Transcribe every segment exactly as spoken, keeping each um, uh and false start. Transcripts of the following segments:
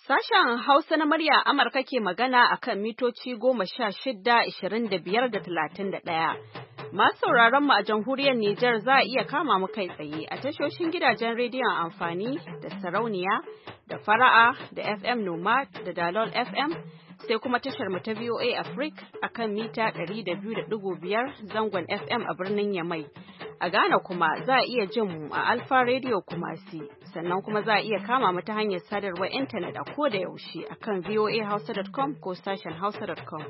Sashen Hausa na murya Amurka ke magana a kan mitoci goma sha shida, ishirin da biyar da talatin da ɗaya. Masu sauraron mu a jamhuriyar Nijar za a iya kama mu kai tsaye a tashoshin gidajen rediyon amfani da sarauniya da fara'a da F M Nomad da Dalol F M sai kuma tashar mu ta V O A Africa a kan mita ɗari da biyu da ɗigo biyar zangon F M a birnin Yamai. A Ghana kuma za a iya jin mu a Alfa Radio Kumasi, sannan kuma za a iya kama mu ta hanyar sadarwar intanet a koda yaushe a kan voa hausa dot com ko sashen hausa dot com.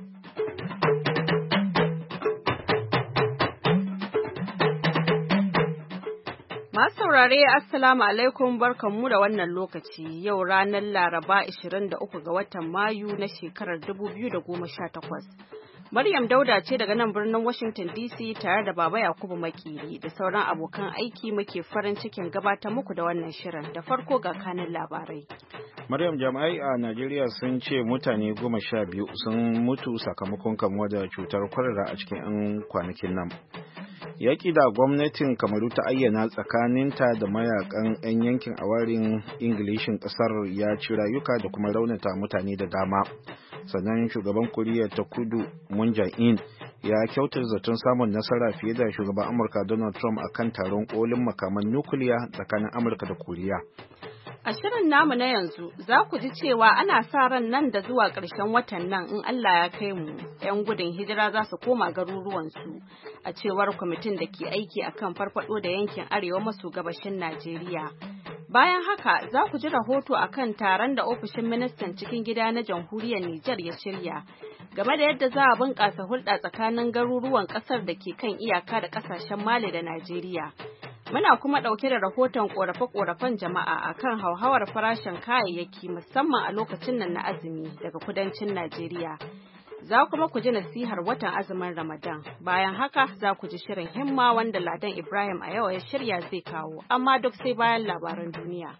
Masu saurare Assalamu alaikum barkanmu da wannan lokaci yau ranar Laraba ishirin da uku ga watan Mayu na shekarar dubu biyu da goma sha takwas. Maryam Dauda ce daga nan birnin Washington D C tare da Baba Yakubu Makiri da sauran abokan aiki muke farin cikin gabatar muku da wannan shirin da farko ga kanin labarai. Maryam, jami'ai a Najeriya sun ce mutane goma sha biyu sun mutu sakamakon kamuwa da cutar kwalara a cikin 'yan kwanakin nan. Yaƙi da gwamnatin Kamaru ta ayyana tsakaninta da mayakan 'yan yankin awarin Ingilishin ƙasar ya ci rayuka da kuma raunata mutane da dama. Sannan shugaban Koriya ta Kudu Moon Jae-in ya kyautar zaton samun nasara fiye da shugaban Amurka Donald Trump a kan taron kolin makaman nukiliya tsakanin Amurka da Koriya. A shirin namu na yanzu za ku ji cewa ana sa ran nan da zuwa ƙarshen watan nan in Allah ya kai mu 'yan gudun hijira za su koma garuruwansu a cewar kwamitin da ke aiki akan farfado da yankin arewa maso gabashin Najeriya. Bayan haka za ku ji rahoto akan taron da ofishin ministan cikin gida na jamhuriyar Nijar ya shirya game da yadda za a bunƙasa hulɗa tsakanin garuruwan ƙasar da ke kan iyaka da ƙasashen Mali da Najeriya. Muna kuma ɗauke da rahoton ƙorafe-ƙorafen jama'a akan hauhawar farashin kayayyaki musamman a lokacin nan na azumi daga kudancin Najeriya. Za kuma ku ji nasihar watan azumin Ramadan. Bayan haka za ku ji shirin himma wanda Ladan Ibrahim a yau ya shirya zai kawo, amma duk sai bayan labaran duniya.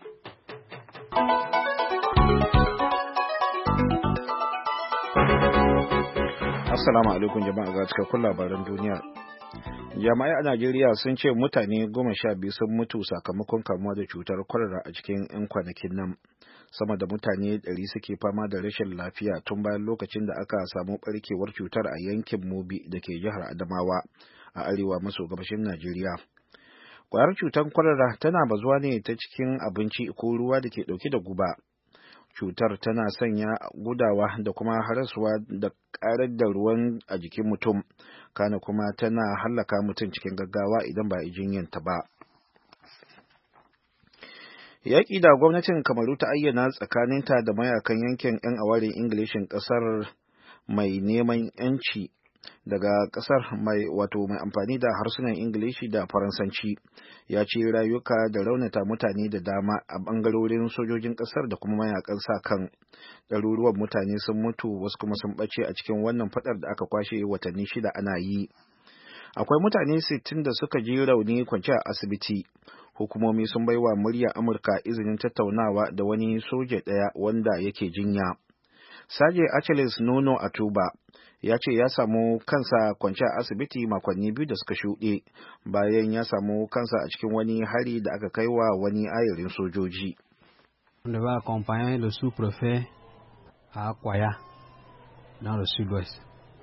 Assalamu alaikum jama'a, ga cikakkun labaran duniya. Jami'ai a Najeriya sun ce mutane goma sha biyu sun mutu sakamakon kamuwa da cutar kwalara a cikin 'yan kwanakin nan. Sama da mutane ɗari suke fama da rashin lafiya tun bayan lokacin da aka samu ɓarkewar cutar a yankin Mubi da ke jihar Adamawa a arewa maso gabashin Najeriya. Ƙwayar cutar kwalara tana bazuwa ne ta cikin abinci ko ruwa da ke ɗauke da guba. Cutar tana sanya gudawa da kuma harasuwa da ƙarar da ruwan a jikin mutum, kana kuma tana hallaka mutum cikin gaggawa idan ba a jinyanta ba. Yaƙi da gwamnatin Kamaru ta ayyana tsakaninta da mayakan yankin 'yan awarin Ingilishin ƙasar mai neman 'yanci daga ƙasar mai wato mai amfani da harsunan Ingilishi da Faransanci ya ci rayuka da raunata mutane da dama a ɓangarorin sojojin ƙasar da kuma mayakan sa kan. Ɗaruruwan mutane sun mutu wasu kuma sun ɓace a cikin wannan faɗar da aka kwashe watanni shida ana yi. Akwai mutane sittin da suka ji rauni kwance a asibiti. Hukumomi sun baiwa murya Amurka izinin tattaunawa da wani soja ɗaya wanda yake jinya. Saje Achilles Nono Atuba ya ce ya samu kansa kwance a asibiti makonni biyu da suka shuɗe bayan ya samu kansa a cikin wani hari da aka kai wa wani ayarin sojoji. On va accompagner le sous-préfet à Akwaya dans le sud-ouest.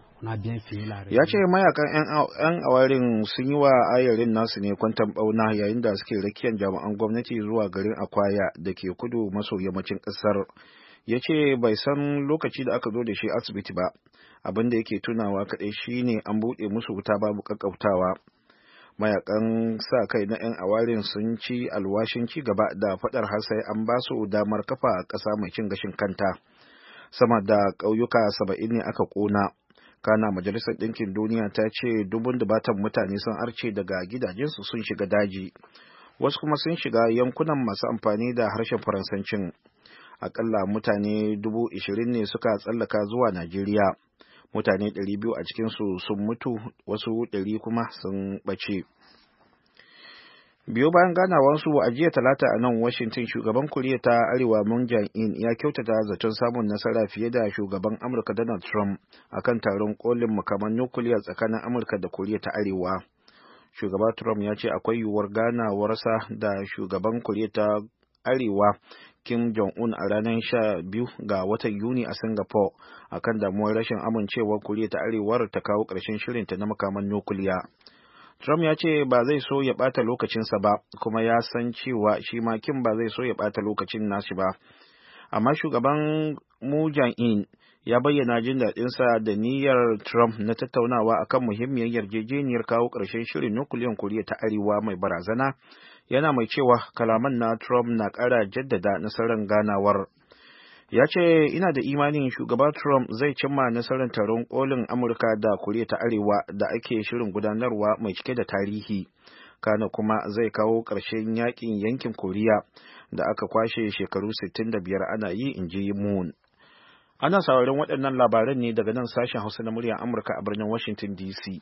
Ya ce mayakan 'yan awarin sun yi wa ayarin nasu ne kwantan bauna yayin da suke rakiyar jami'an gwamnati zuwa garin Akwaya da ke kudu maso yammacin ƙasar. Ya ce bai san lokaci da aka zo da shi asibiti ba, abin da yake tunawa kaɗai shine an buɗe musu wuta babu ƙaƙƙautawa. Mayakan sa kai na 'yan awarin sun ci alwashin ci gaba da faɗar har sai an ba su damar kafa a ƙasa mai cin gashin kanta. Sama da ƙauyuka saba'in ne aka ƙona. Kana Majalisar Ɗinkin Duniya ta ce dubun dubatan mutane sun arce daga gidajensu sun shiga daji. Wasu kuma sun shiga yankunan masu amfani da harshen Faransancin. Akalla mutane dubu ishirin ne suka tsallaka zuwa Najeriya. Mutane ɗari biyu a cikinsu sun mutu, wasu ɗari kuma sun ɓace. Biyo bayan ganawansu a jiya talata a nan Washington, shugaban Koriya ta Arewa Moon Jae-in ya kyautata zaton samun nasara fiye da shugaban Amurka Donald Trump akan taron kolin makaman nukiliya tsakanin Amurka da Koriya ta Arewa. Shugaba Trump ya ce akwai yiwuwar ganawarsa da shugaban Koriya ta Arewa Kim Jong-un a ranar sha biyu ga watan Yuni a Singapore akan damuwar rashin amincewar Koriya ta Arewar ta kawo ƙarshen shirinta na makaman nukiliya. Trump ya ce ba zai so ya ɓata lokacinsa ba, kuma ya san cewa shi ma Kim ba zai so ya ɓata lokacin nashi ba. Amma shugaban Moon Jae-in ya bayyana jin daɗinsa da niyyar Trump na tattaunawa akan muhimmiyar yarjejeniyar kawo ƙarshen shirin nukiliyan Koriya ta Arewa mai barazana, yana mai cewa kalaman na Trump na ƙara jaddada nasarar ganawar. Ya ce, ina da imanin shugaba Trump zai cimma nasarar taron kolin Amurka da Koriya ta Arewa da ake shirin gudanarwa mai cike da tarihi. Kana kuma zai kawo ƙarshen yakin yankin Koriya da aka kwashe shekaru sittin da biyar ana yi, in ji Moon. Ana sauraron waɗannan labaran ne daga nan sashen Hausa na muryar Amurka a birnin Washington D C.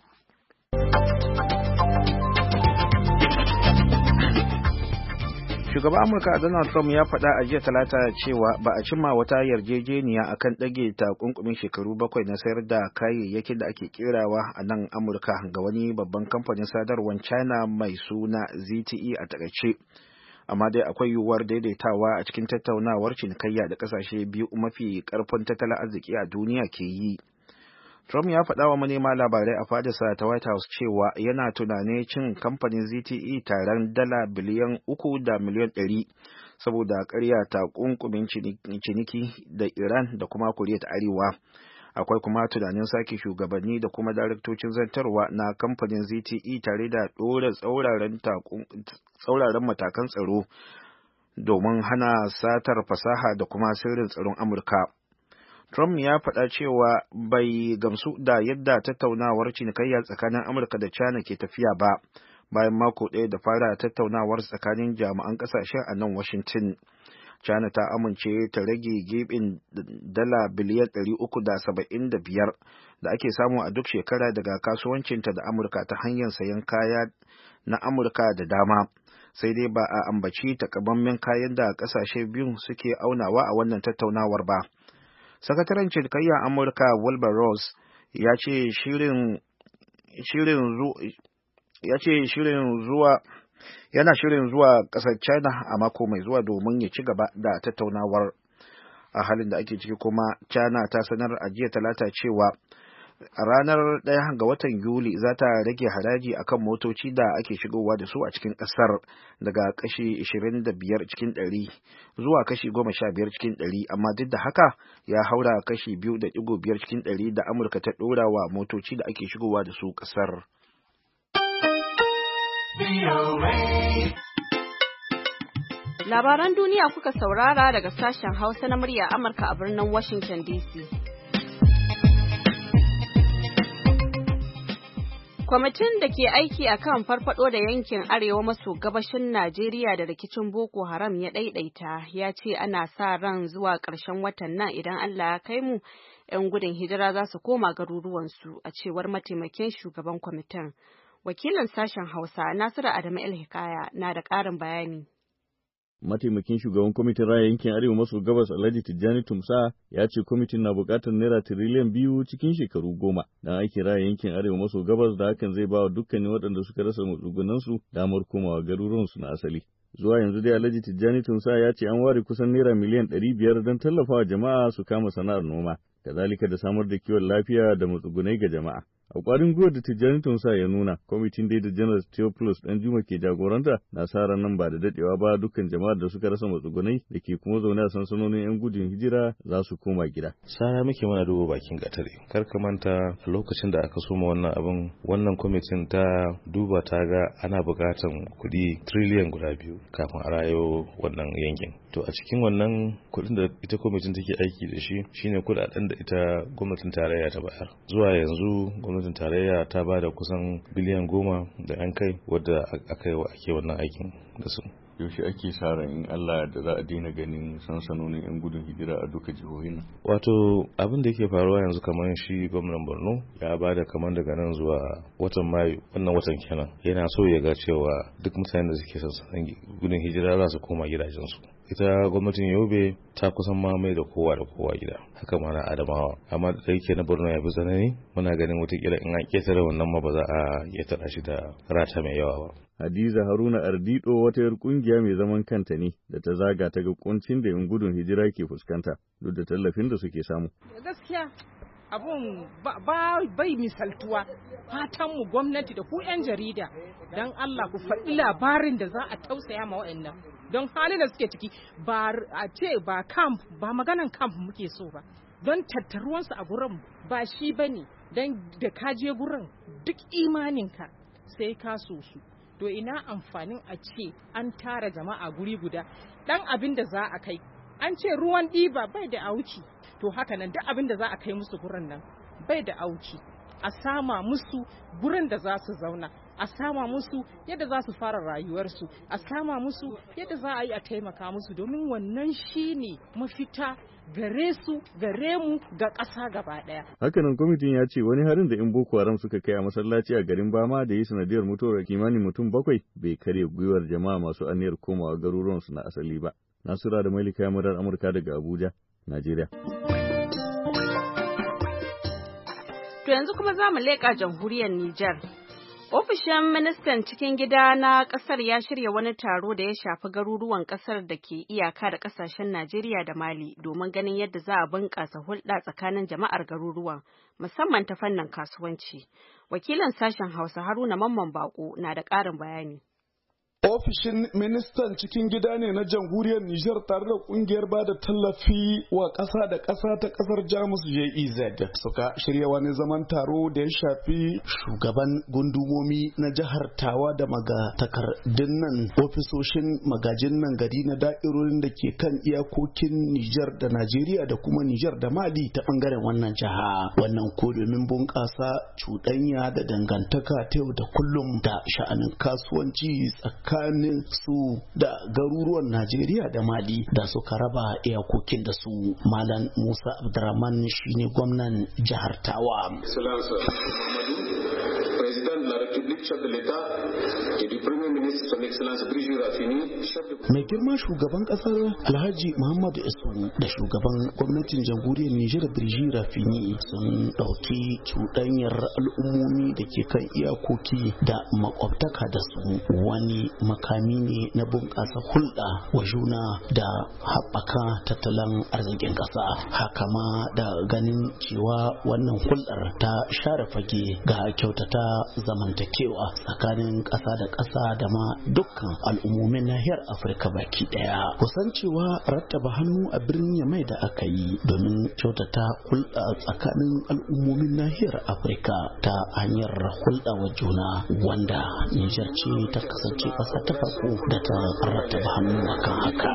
Shugaban Amurka Donald Trump ya faɗa a jiya Talata cewa ba a cimma wata yarjejeniya akan ɗage takunkumin shekaru bakwai na sayar da kayayyakin da ake kerawa a nan Amurka ga wani babban kamfanin sadarwar China mai suna Z T E a takaice. Amma dai akwai yiwuwar daidaitawa a cikin tattaunawar cinikayya da ƙasashe biyu mafi ƙarfin tattalin arziki a duniya ke yi. Trump ya faɗa wa manema labarai a fadarsa ta White House cewa yana tunanin cin kamfanin Z T E taron dala biliyan uku da miliyan ɗari saboda ƙarya takunkumin ciniki da Iran da kuma Koriya ta Arewa. Akwai kuma tunanin sake shugabanni da kuma daraktocin zantarwa na kamfanin Z T E tare da ɗora tsauraran matakan tsaro domin hana satar fasaha da kuma sirrin tsaron Amurka. Trump ya faɗa cewa bai gamsu da yadda tattaunawar cinikayya tsakanin Amurka da China ke tafiya ba, bayan mako ɗaya da fara tattaunawar tsakanin jami'an ƙasashen a nan Washington. China ta amince ta rage gibin dala biliyan ɗari uku da saba'in da biyar da ake samu a duk shekara daga kasuwancinta da Amurka ta hanyar sayan kaya na Amurka da dama. Sai dai ba a ambaci takamaiman kayan da ƙasashe biyu suke aunawa a wannan tattaunawar ba. Sakataren cinikayyar Amurka Wilbur Ross ya ce shirin shirin ya ce shirin zuwa yana shirin zuwa ƙasar China a mako mai zuwa domin ya ci gaba da tattaunawar. A halin da ake ciki kuma, China ta sanar a jiya Talata cewa a ranar ɗaya ga watan Yuli za ta rage haraji akan motoci da ake shigowa da su a cikin ƙasar daga kashi ashirin da biyar cikin ɗari zuwa kashi goma sha biyar cikin ɗari, amma duk da haka ya haura kashi biyu da ɗigo biyar cikin ɗari da Amurka ta ɗora wa motoci da ake shigowa da su ƙasar. Labaran duniya kuka saurara daga sashen Hausa na murya Amurka a birnin Washington D C. Kwamitin da ke aiki a kan farfado da yankin arewa maso gabashin Najeriya da rikicin Boko Haram ya ɗaiɗaita ya ce ana sa ran zuwa ƙarshen watan nan idan Allah ya kai mu 'yan gudun hijira za su koma garuruwansu, a cewar mataimakin shugaban kwamitin. Wakilin sashen Hausa Nasiru Adamu El Hikaya na da ƙarin bayani. Mataimakin shugaban kwamitin raya yankin Arewa maso gabas Alhaji Tijjani Tumsa ya ce kwamitin na buƙatar naira tiriliyan biyu cikin shekaru goma don aikin raya yankin Arewa maso gabas, da hakan zai ba wa dukkanin waɗanda suka rasa matsugunansu damar komawa garuruwansu na asali. Zuwa yanzu dai Alhaji Tijjani Tumsa ya ce an ware kusan naira miliyan ɗari biyar don tallafawa jama'a su kama sana'ar noma, kazalika da samar da kiwon lafiya da matsugunai ga jama'a. A ƙwarin gwiwar da Tijjani Tumsa ya nuna, kwamitin dai da Janar Theophilus Danjuma ke jagoranta na sa ran nan ba da daɗewa ba dukkan jama'ar da suka rasa matsugunai da ke kuma zaune a sansanonin 'yan gudun hijira za su koma gida. Sana muke mana duba bakin gatare. Kar ka manta lokacin da aka soma wannan abin, wannan kwamitin ta duba ta ga ana buƙatan kuɗi triliyan guda biyu kafin a rayo wannan yankin. To a cikin wannan kuɗin da ita kwamitin take aiki da shi shine kuɗaɗen da ita gwamnatin tarayya ta bayar. Zuwa yanzu gwamnatin tarayya ta ba da kusan biliyan goma da yan kai wadda aka yi wa ake wannan aikin da su. Yaushe ake sa ran in Allah da za a daina ganin sansanonin 'yan gudun hijira a duka jihohin? Wato abin da yake faruwa yanzu kamar shi gwamnan Borno ya ba da kamar daga nan zuwa watan Mayu, wannan watan kenan, yana so ya ga cewa duk mutanen da suke sansanin gudun hijira za su koma gidajensu. ita gwamnatin Yobe ta kusan mamaye da kowa da kowa gida, haka ma na Adamawa, amma da yake na Borno ya fi tsanani, muna ganin watakila in an ketare wannan ma ba za a ketara shi da rata mai yawa ba. Hadiza Haruna Ardido wata yar kungiya mai zaman kanta ne da ta zaga ta ga kuncin da yan gudun hijira ke fuskanta duk da tallafin da suke samu. Gaskiya abun ba bai misaltuwa, fatan mu gwamnati da ku yan jarida dan Allah ku faɗi labarin da za a tausaya ma wa'annan, don halin da suke ciki ba a ce ba camp ba maganan camp muke so ba, don tattaruwansu a gurin ba shi bane, dan da ka je gurin duk imaninka sai ka so su. To ina amfanin a ce an tara jama'a guri guda, dan abin da za a kai an ce ruwan ɗiba bai da auki, to haka nan duk abin da za a kai musu gurin nan bai da auki. A sama musu gurin da za su zauna, a sama musu yadda za su fara rayuwarsu, a sama musu yadda za a yi a taimaka musu, domin wannan shine mafita gare su, gare mu, ga ƙasa gaba ɗaya. Hakanan kwamitin ya ce wani harin da 'yan Boko Haram suka kai a masallaci a garin Bama da yi sanadiyar mutuwar kimanin mutum bakwai bai karya gwiwar jama'a masu aniyar komawa garuruwansu na asali ba. Nasura da Malika Murar Amurka daga Abuja, Najeriya. To yanzu kuma za mu leƙa jamhuriyar Nijar. Ofishin ministan cikin gida na ƙasar ya shirya wani taro da ya shafi garuruwan ƙasar da ke iyaka da ƙasashen Najeriya da Mali domin ganin yadda za a bunƙasa hulɗa tsakanin jama'ar garuruwan, musamman ta fannin kasuwanci. Wakilin sashen Hausa Haruna Mamman Bako na da ƙarin bayani. Ofishin ministan cikin gida ne na jamhuriyar Nijar tare da kungiyar ba da tallafi wa ƙasa da ƙasa ta ƙasar Jamus J E Z suka shirya wani zaman taro da ya shafi shugaban gundumomi na jihar Tawa da magatakardun nan ofisoshin magajin nan gari na da'irorin da ke kan iyakokin Nijar da Najeriya da kuma Nijar da Mali ta bangaren wannan jiha. Wannan ko domin bunƙasa cuɗanya da dangantaka ta yau da kullum da sha'anin kasuwanci tsakanin tsakanin su da garuruwan Najeriya da Mali da suka raba iyakokin da su. Malam Musa Abdurrahman shine gwamnan jihar Tawa. Mai girma shugaban kasar Alhaji Muhammadu Isu da shugaban gwamnatin jamhuriyar Nijar Birji Rafini sun ɗauki cuɗanyar al'ummomi da ke kan iyakoki da makwabtaka da su wani makami ne na bunƙasa hulɗa wa juna da haɓaka tattalin arzikin ƙasa. Haka ma da ganin cewa wannan hulɗar ta share fage ga kyautata zamantakewa tsakanin ƙasa da ƙasa da ma dukkan al'ummomin nahiyar Afirka baki ɗaya. Kusan cewa rattaba hannu a birnin Yamai da aka yi domin kyautata hulɗa tsakanin al'ummomin nahiyar Afirka ta hanyar hulɗa wa juna wanda Nijar ce ta kasance ƙasa ta farko da ta rattaba hannu akan haka.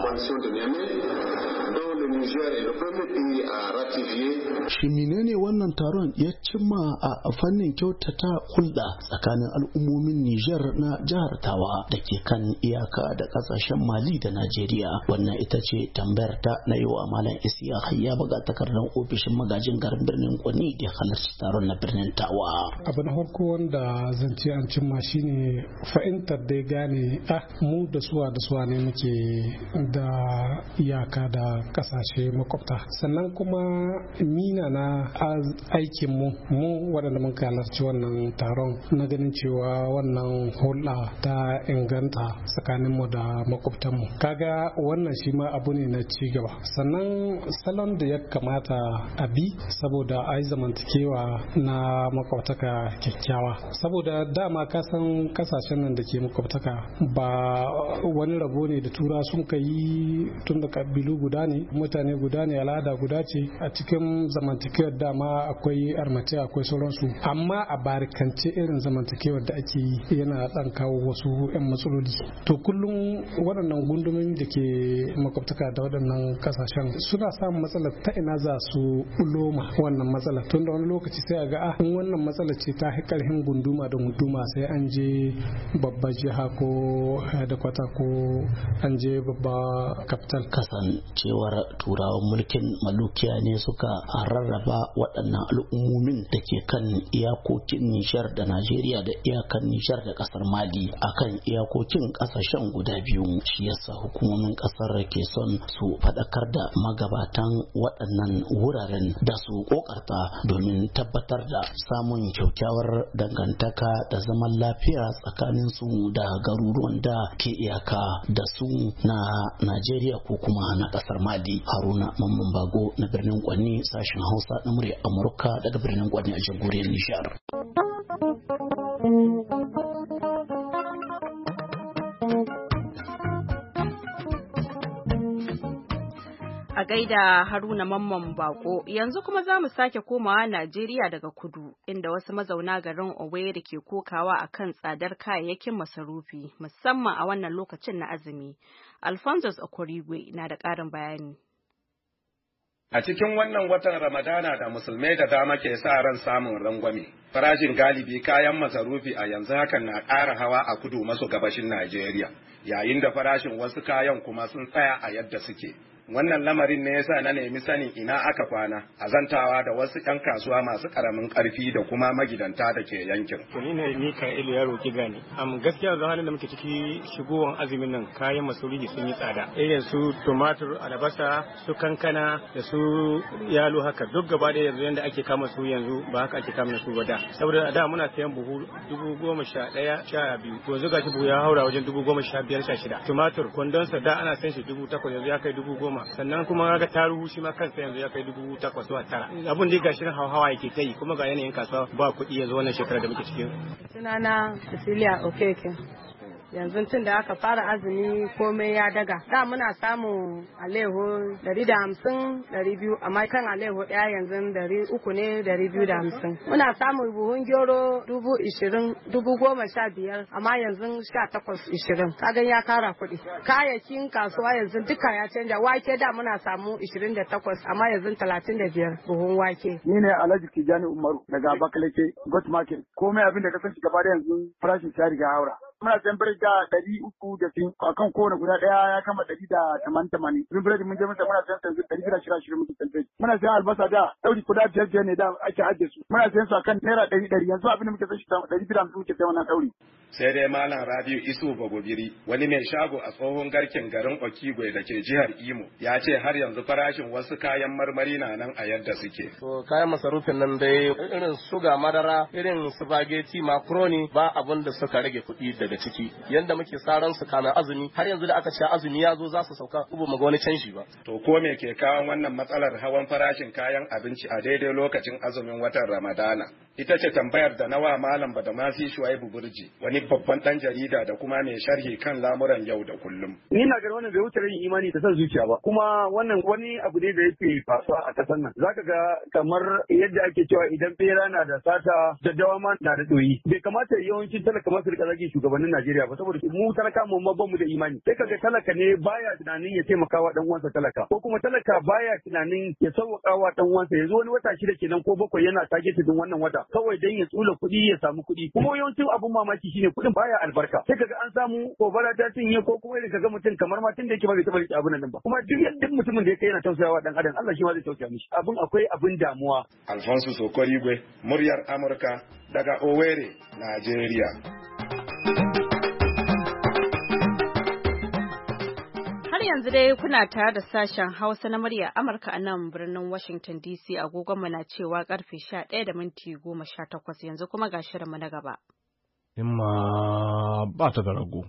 Shi menene wannan taron ya cimma a fannin kyautata hulɗa tsakanin al'ummomin Nijar na jihar Tawa da ke kan iyaka da ƙasashen Mali da Najeriya? Wannan ita ce tambayar ta na yi wa Malam Isiya Hayya baga takardar ofishin magajin garin birnin Kwani da halarci taron na birnin Tawa. Abu na farko wanda zance an cimma shine fahimtar da gane ah mu da suwa da suwa ne muke da iyaka da ƙasashe makwabta, sannan kuma mina na aikin mu mu waɗanda mun halarci wannan taron na ganin cewa wannan hulɗa ta inganta tsakanin mu da makwabtan mu. Kaga wannan shi ma abu ne na ci gaba, sannan salon da ya kamata a bi saboda a yi zamantakewa na makwabtaka kyakkyawa, saboda dama ka san kasashen nan da ke makwabtaka ba wani rabo ne da tura sun ka yi tun da kabilu guda ne, mutane guda ne, al'ada guda ce, a cikin zamantakewar dama akwai armace akwai sauransu, amma a barikance irin zamantakewar da ake yi yana dan kawo wasu 'yan matsaloli. To kullum waɗannan gundumomi da ke makwabtaka da waɗannan kasashen suna samun matsalar ta ina za su uloma wannan matsalar, tun da wani lokaci sai a ga a wannan matsalar ce ta karhin gunduma da gunduma sai an je babbar jiha ko da kwata ko an je babba capital. Kasancewar turawan mulkin malukiya ne suka rarraba waɗannan al'ummomin da ke kan iyakokin Nijar da Najeriya da iyakan Nijar da ƙasar Mali akan iyakokin ƙasashen guda biyu. Shi yasa hukumomin ƙasar ke son su faɗakar da magabatan waɗannan wuraren da su ƙoƙarta domin tabbatar da samun kyakkyawar dangantaka da zaman lafiya tsakanin su da garuruwan da ke iyaka da su na Najeriya ko kuma na ƙasar Mali. Haruna Mamman Bago na birnin Kwanni, sashen Hausa na murya Amurka daga birnin Kwanni a jamhuriyar Nijar. A gaida Haruna Mamman Bako, yanzu kuma za mu sake komawa Najeriya daga kudu, inda wasu mazauna garin Owerri ke kokawa akan tsadar kayayyakin masarufi, musamman a wannan lokacin na azumi. Alphonsus Okorigwe na da ƙarin bayani. A cikin wannan watan Ramadana da musulmai da dama ke sa ran samun rangwame, farashin galibi kayan masarufi a yanzu hakan na ƙara hawa a kudu maso gabashin Najeriya, yayin da farashin wasu kayan kuma sun tsaya a yadda suke. Wannan lamarin ne yasa na nemi sanin ina aka kwana, azantawa da wasu ƴan kasuwa masu ƙaramin ƙarfi da kuma magidanta da ke yankin. Ni ne Mika'ilu Yaro Gigani. Am gaskiya da halin da muke ciki shigowar azumin nan kayan masarufi sun yi tsada. Irin su tumatur, albasa, su kankana da su yalo haka duk gaba da yanzu yanda ake kama su yanzu ba haka ake kama su ba da. Saboda da muna sayan buhu dubu goma sha ɗaya sha biyu. To yanzu gashi buhu ya haura wajen dubu goma sha biyar sha shida. Tumatur kwandonsa da ana sayan shi dubu takwas yanzu ya kai dubu goma. Sannan kuma ga taruhu shi ma kansa yanzu ya kai dubu takwas zuwa tara. Abun dai gashi hawa yake kai kuma ga yanayin kasuwa ba kuɗi yanzu wannan shekarar da muke cikin. Sunana Cecilia Okeke. Yanzu tun da aka fara azumi komai ya daga. Da muna samun aleho dari da hamsin dari biyu amma kan aleho ɗaya yanzu dari uku ne dari biyu da hamsin. Muna samun buhun gyoro dubu ishirin dubu goma sha biyar amma yanzu sha takwas ishirin. Kagan ya kara kuɗi. Kayayyakin kasuwa yanzu duka ya canja. Wake da muna samu ishirin da takwas amma yanzu talatin da biyar buhun wake. Ni ne Alhaji Tijjani Umaru daga Abakalake Got Market. Komai abin da ka san shi gaba da yanzu farashin ta riga haura. Muna sayan biredi da ɗari uku da fin a kan kowane guda ɗaya ya kama ɗari da tamanin tamanin. Sun biredi mun je masa muna sayan yanzu ɗari da shira shirin muke sayan biredi. Muna sayan albasa da ɗauri guda biyar biyar ne da ake ajiye su. Muna sayan su a kan naira ɗari ɗari yanzu abin da muke sayan shi ɗari biyu da hamsin muke sayan wannan ɗauri. Sai dai Malam Rabiu Isu Bagobiri, wani mai shago a tsohon garken garin Okigwe da ke jihar Imo, ya ce har yanzu farashin wasu kayan marmari na nan a yadda suke. To kayan masarufin nan dai irin suga madara, irin spaghetti, macaroni ba abin da suka rage kuɗi daga ciki. Yanda muke saran su kana azumi har yanzu da aka ce azumi ya zo za su sauka ubu mu ga wani canji ba. To ko me ke kawo wannan matsalar hawan farashin kayan abinci a daidai lokacin azumin watan Ramadana? Ita ce tambayar da nawa Malam Badamasi Shuaibu Burji, wani babban dan jarida da kuma mai sharhi kan lamuran yau da kullum. Ni na ga wannan bai wuce yin imani da san zuciya ba. Kuma wannan wani abu ne da yake faruwa a kasar nan. Zaka ga kamar yadda ake cewa idan bera na da sata daddawa ma na da doyi. Bai kamata yawancin talaka masu rika zagi shugabannin Najeriya ba saboda mu talaka mu ma bamu da imani. Sai kaga talaka ne baya tunanin ya taimaka wa dan uwansa talaka ko kuma talaka baya tunanin ya sauwaka wa dan uwansa. Yanzu wani wata shida kenan ko bakwai yana targetin wannan wata kawai dan ya tsula kuɗi ya samu kuɗi. Kuma yawancin abun mamaki shine kuɗin baya albarka. Sai kaga an samu gobara ta cinye ko kuma irin kaga mutum kamar ma tun da yake ba bai taɓa rike abun nan ba. Kuma duk yadda mutumin da yake yana tausayawa dan adam Allah shi ma zai tausaya mishi. Abun akwai abun damuwa. Alfonso Sokorigwe, muryar Amurka daga Owerri, Najeriya. Har yanzu dai kuna tare da sashen Hausa na murya Amurka a nan birnin Washington D C, agogonmu na cewa karfe sha ɗaya da minti goma sha takwas, yanzu kuma ga shirinmu na gaba. Himma ba ta da rago.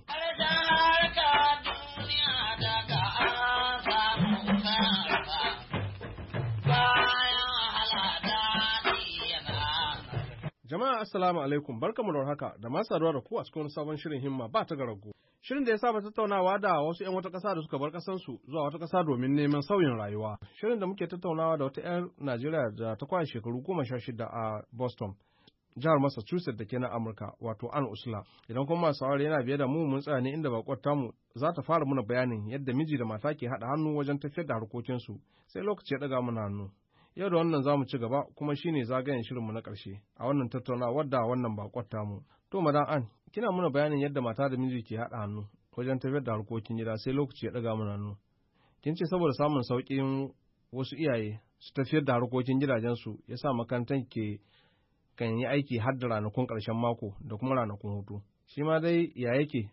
Jama'a assalamu alaikum, barkamu da haka da masu saduwa da ku a cikin sabon shirin himma ba ta garago. Shirin da ya saba tattaunawa da wasu 'yan wata ƙasa da suka bar ƙasarsu zuwa wata ƙasa domin neman sauyin rayuwa. Shirin da muke tattaunawa da wata 'yar Najeriya da ta kwashe shekaru goma sha shida a Boston, jihar Massachusetts da ke na Amurka, wato Ann Usla. Idan kuma masu saurari yana biye da mu mun tsaya ne inda bakwar tamu za ta fara muna bayanin yadda miji da mata ke haɗa hannu wajen tafiyar da harkokinsu, sai lokaci ya ɗaga mana hannu. Yau da wannan za mu ci gaba kuma shi ne zagayen shirinmu na ƙarshe a wannan tattaunawar da wannan bakwar tamu. To madan An, kina muna bayanin yadda mata da miji ke haɗa hannu wajen tafiyar da harkokin gida sai lokaci ya ɗaga mana hannu. kin ce saboda samun sauƙin wasu iyaye su tafiyar da harkokin gidajensu ya sa makarantar ke kan yi aiki har da ranakun ƙarshen mako da kuma ranakun hutu. Shi ma dai ya yake?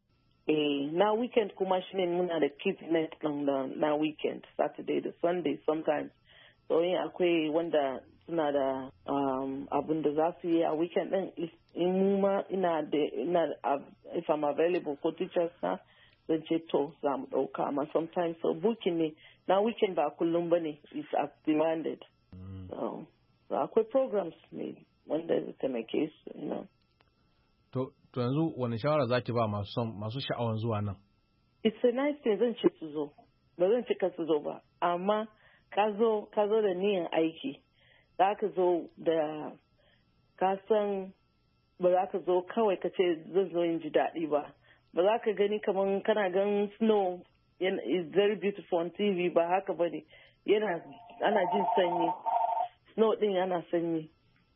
Eh, na weekend kuma shi ne muna da kids net na weekend, Saturday da Sunday sometimes. So yin akwai wanda suna da um, abin da za su yi a weekend din in mu ma ina da ina if I'm available for teachers na zan ce to za mu ɗauka amma sometimes so booking ne na weekend ba kullum ba ne is as demanded. So, so akwai programs ne wanda zai taimake su, you know. To, to yanzu wani shawara zaki ba masu son masu sha'awan zuwa nan? It's a nice thing, zan ce su zo. Ba zan ce ka su zo ba, amma ka zo ka zo da niyan aiki. Za ka zo da ka san ba za ka zo kawai ka ce zan zo in ji daɗi ba. Ba za ka gani kamar kana gan snow is very beautiful on T V ba haka ba ne. Yana ana jin sanyi. Snow din yana sanyi.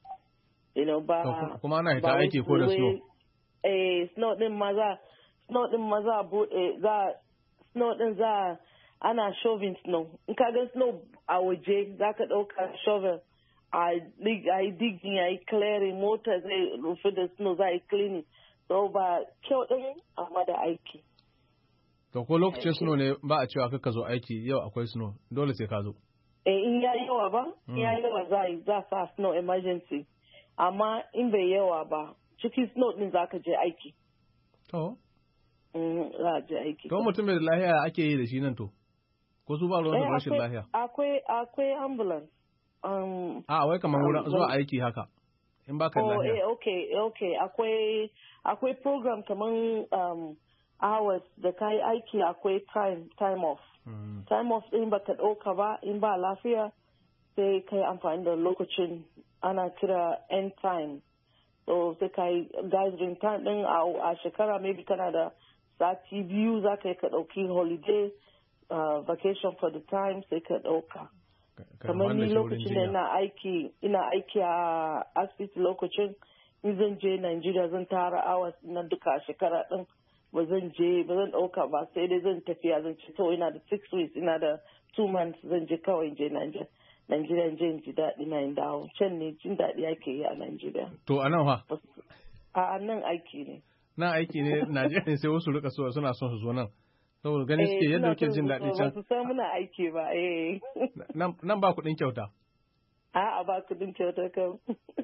You know, ba kuma ana hita aiki ko da snow. Eh, snow din maza, snow din maza bude za snow din za ana shoving snow. In ka ga snow a waje za ka ɗauka shovel a yi digging a yi clearing mota zai rufe da snow za a yi cleaning. So ba kyau din amma da aiki. To ko lokacin snow ne ba a cewa ka zo aiki yau akwai snow dole sai ka zo. Eh, in ya yawa ba, in ya yawa za a yi za sa snow emergency. Amma in bai yawa ba, cikin snow din za ka je aiki. To? Za a je aiki. To mutum mai lahiya ake yi da shi nan to? Ko su ba ruwan da rashin lahiya? Akwai akwai ambulance. Um, a wai kamar wurin zuwa aiki haka. In ba ka lahiya. Oh, eh, okay, okay. Akwai akwai program kamar um, hours da ka yi aiki akwai time time off. Mm. Time off in ba ka ɗauka ba, in ba lafiya sai ka yi amfani da lokacin ana kira end time. So sai ka yi gathering time din a shekara maybe kana da sati biyu za ka yi ka ɗauki holiday uh, vacation for the time sai ka ɗauka. Kamar ni lokacin da ina aiki ina aiki a asibiti lokacin in zan je Nigeria zan tara hours na duka a shekara din ba zan je ba zan ɗauka ba sai dai zan tafiya zan ce to ina da six weeks ina da two months zan je kawai in je Nigeria. Nigeria je in ji daɗi na yin dawo can ne jin daɗi ake yi a Nigeria. To a nan fa? A nan aiki ne. Nan aiki ne Nigeria sai wasu rika so suna son su zo nan. Saboda ganin suke yadda kuke jin daɗi can. Ba su san muna aiki ba eh. Nan ba kuɗin kyauta. A'a ba kuɗin kyauta kam.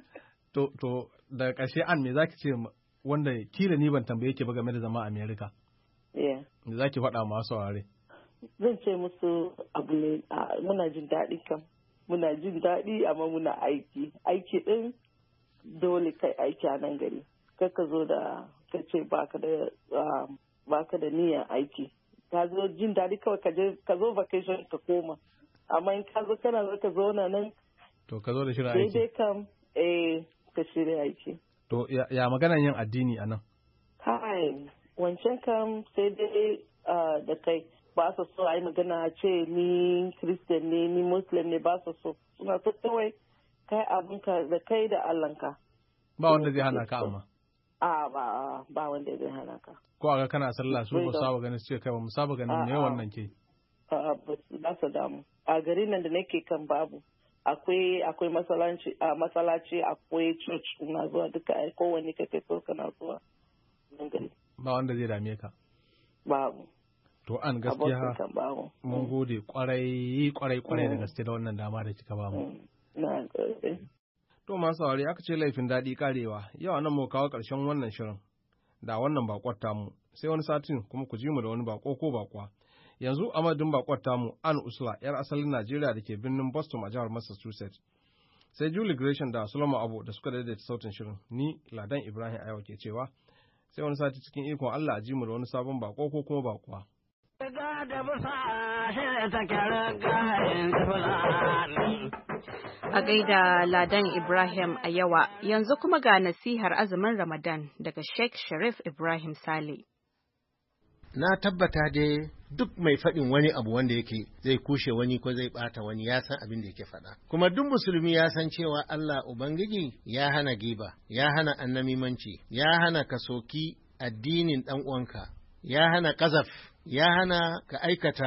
To to daga ƙarshe an me zaki ce wanda kila ni ban tambaye ki ba game da zama America. Yeah. Me zaki faɗa masu saurare? Zan ce musu abu ne muna jin daɗi kam. Muna jin daɗi amma muna aiki. Aiki ɗin dole kai aiki a nan gari. Kar ka zo da ka ce baka da baka da niyyar aiki. Ka zo jin daɗi kawai ka je ka zo vacation ka koma. Amma in ka zo kana zo ka zo na nan. To ka zo da shirin aiki. Daidai kam eh ka shirya aiki. To ya, ya maganan yin addini a nan? Kai wancan kam sai dai da kai. Ba su so a yi magana ce ni Christian ne ni Muslim ne ba su so suna so kawai kai abinka da kai da Allahnka. Ba wanda zai hana ka amma. A ba ba wanda zai hana ka. Ko a ga kana sallah su ba saba ganin su ce kai ba mu saba ganin me wannan ke. A ba su damu. A garin nan da nake kan babu. Akwai akwai masallaci a masallaci akwai church na zuwa duka ai kowanne kake so kana zuwa. Ba wanda zai dame ka. Babu. To an gaskiya mun gode kwarai kwarai kwarai da gaske da wannan dama da kika ba mu. To masu saurari aka ce laifin daɗi karewa yau nan mu kawo ƙarshen wannan shirin da wannan bakwar tamu sai wani satin kuma ku ji mu da wani bako ko bakwa. Yanzu a madadin bakwar tamu An Usla yar asalin Najeriya da ke birnin Boston a jihar Massachusetts. Sai Julie Gresham da Solomon Abu da suka daidaita sautin shirin ni Ladan Ibrahim Ayawa ke cewa sai wani sati cikin ikon Allah a ji mu da wani sabon bako ko kuma bakwa. A gaida Ladan Ibrahim a yawa, yanzu kuma ga nasihar azumin Ramadan daga Sheikh Sharif Ibrahim Sale. Na tabbata dai duk mai faɗin wani abu wanda yake zai kushe wani ko zai ɓata wani ya san abin da yake faɗa. Kuma duk musulmi ya san cewa Allah Ubangiji ya hana giba, ya hana annamimanci, ya hana ka soki addinin ɗan uwanka, ya hana ƙazaf, ya hana ka aikata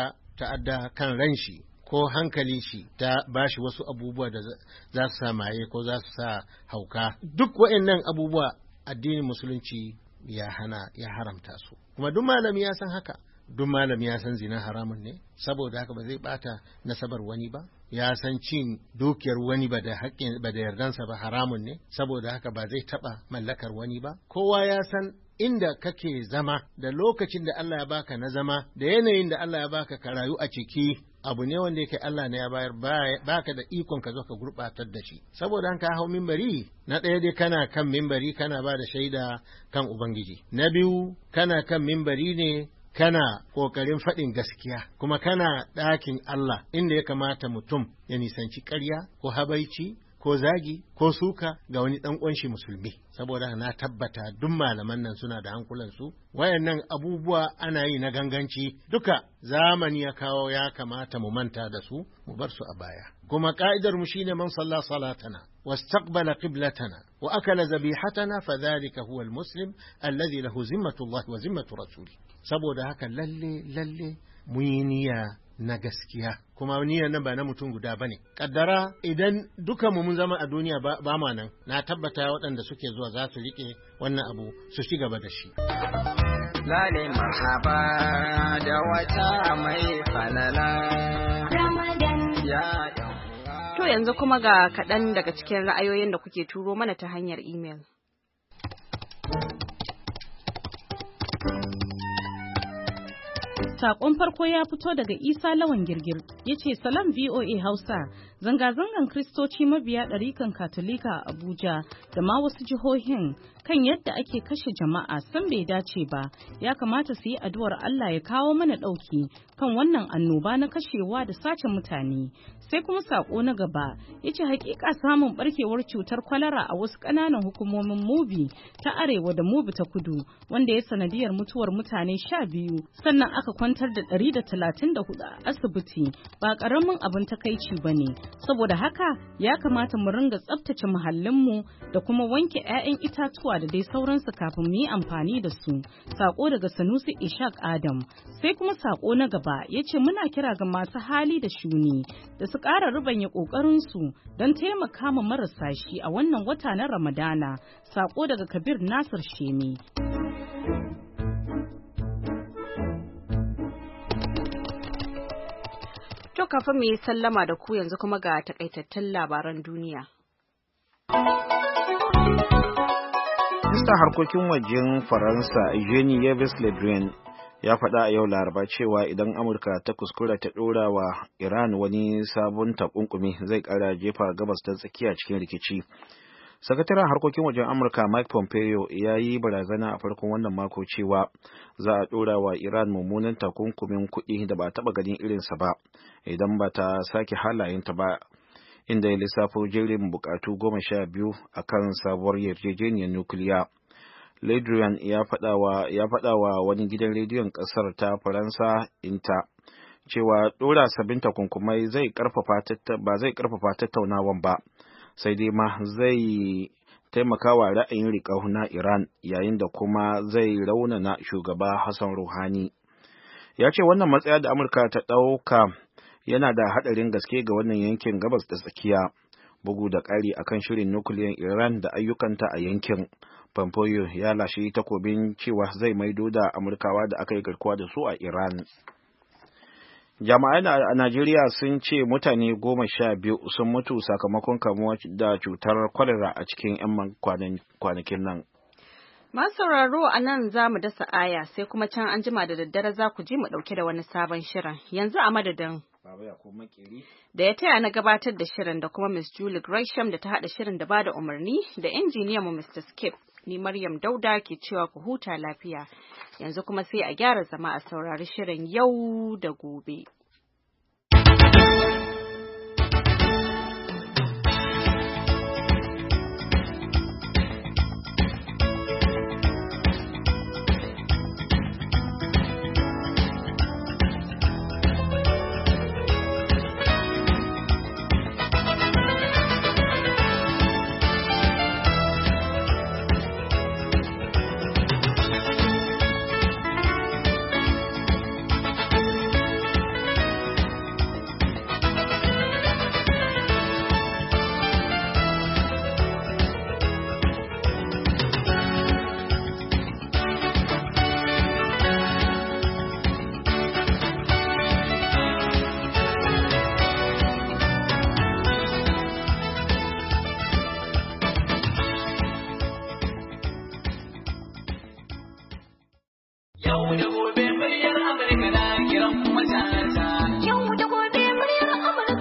ta'adda kan ran shi ko hankali shi ta bashi wasu abubuwa da za su sa maye ko za su sa hauka. Duk waɗannan abubuwa addinin musulunci ya hana ya haramta su. Kuma duk malami ya san haka. Duk malami ya san zina haramun ne, saboda haka ba zai bata nasabar wani ba. Ya san cin dukiyar wani ba da haƙƙin ba da yardansa ba haramun ne, saboda haka ba zai taɓa mallakar wani ba. Kowa ya san inda kake zama da lokacin da Allah ya baka na zama da yanayin da Allah ya baka ka rayu a ciki abu ne wanda yake Allah ne ya bayar baka da ikon ka zo ka gurbatar da shi. Saboda an ka hau mimbari, na ɗaya dai kana kan mimbari kana ba da shaida kan Ubangiji. Na biyu kana kan mimbari ne kana ƙoƙarin faɗin gaskiya, kuma kana ɗakin Allah inda ya kamata mutum ya nisanci ƙarya ko habaici ko zagi ko suka ga wani ɗan ƙunshi musulmi. Saboda na tabbata duk malaman nan suna da hankulansu, wayannan abubuwa ana yi na ganganci duka zamani ya kawo ya kamata mu manta da su mu bar su a baya. Kuma ka'idar mu shine man salla salatana wastaqbala qiblatana wa akala zabihatana fadhalika huwa almuslim alladhi lahu zimmatullah wa zimmatu rasuli. Saboda haka lalle lalle mu yi niyya na gaskiya, kuma niyyar nan ba na mutum guda bane. Kaddara idan duka mu mun zama a duniya ba ma nan, na tabbata waɗanda suke zuwa za su rike wannan abu su ci gaba da shi. Lale marhaba da wata mai falala Ramadan ya. To yanzu kuma ga kaɗan daga cikin ra'ayoyin da kuke turo mana ta hanyar imel. Sakon farko ya fito daga Isa Lawan Girgir, ya ce salam V O A Hausa, zanga-zangan Kristoci mabiya ɗarikan Katolika a Abuja da ma wasu jihohin kan yadda ake kashe jama'a san bai dace ba, ya kamata su yi addu'ar Allah ya kawo mana ɗauki kan wannan annoba na kashewa da sace mutane. Sai kuma sako na gaba, ya ce hakika samun barkewar cutar kwalara a wasu ƙananan hukumomin Mubi ta Arewa da Mubi ta Kudu, wanda ya sanadiyar mutuwar mutane sha biyu, sannan aka kwantar da ɗari da talatin da hudu a asibiti, ba ƙaramin abin takaici ba ne. Saboda haka ya kamata mu ringa tsaftace muhallinmu da kuma wanke 'ya'yan itatuwa da dai sauransu kafin mu yi amfani da su. Sako daga Sanusi Ishaq Adam. Sai kuma sako na gaba, ya ce muna kira ga masu hali da shuni da su ƙara rubanya ƙoƙarinsu don taimaka ma marasa shi a wannan wata na Ramadana. Sako daga Kabir Nasir Shemi. To kafin mu yi sallama da ku yanzu kuma ga takaitattun labaran duniya. Ministan harkokin wajen Faransa Jean-Yves Le Drian ya faɗa a yau Laraba cewa idan Amurka ta kuskura ta ɗora wa Iran wani sabon takunkumi zai ƙara jefa gabas ta tsakiya cikin rikici. Sakataren harkokin wajen Amurka Mike Pompeo ya yi barazana a farkon wannan mako cewa za a ɗora wa Iran mummunan takunkumin kuɗi da ba taɓa ganin irinsa ba idan ba ta sake halayenta ba, inda ya lissafo jerin bukatu goma sha biyu a kan sabuwar yarjejeniyar nukiliya. Le Drian ya faɗa wa wani gidan rediyon ƙasar ta Faransa Inta cewa ɗora sabbin takunkumai zai ba zai ƙarfafa tattaunawan ba, sai dai ma zai taimaka wa ra'ayin riƙau na Iran, yayin da kuma zai raunana shugaba Hassan Rouhani. Ya ce wannan matsaya da Amurka ta ɗauka yana da haɗarin gaske ga wannan yankin gabas da tsakiya, bugu da ƙari akan shirin nukiliyan Iran da ayyukanta a yankin. Pompeo ya lashe takobin cewa zai maido da Amurkawa da aka yi garkuwa da su a Iran. Jami'ai a Najeriya sun ce mutane goma sha biyu sun mutu sakamakon kamuwa da cutar kwalara a cikin 'yan kwanakin nan. Masu sauraro a nan za mu dasa aya, sai kuma can an jima da daddare za ku ji mu ɗauke da wani sabon shirin. Yanzu a madadin da ya taya na gabatar da shirin da kuma Miss Julie Gresham da ta haɗa shirin da ba da umarni da injiniyan mu Mister Skip. Ni Maryam Dauda ke cewa ku huta lafiya. Yanzu kuma sai a gyara zama a saurari shirin yau da gobe.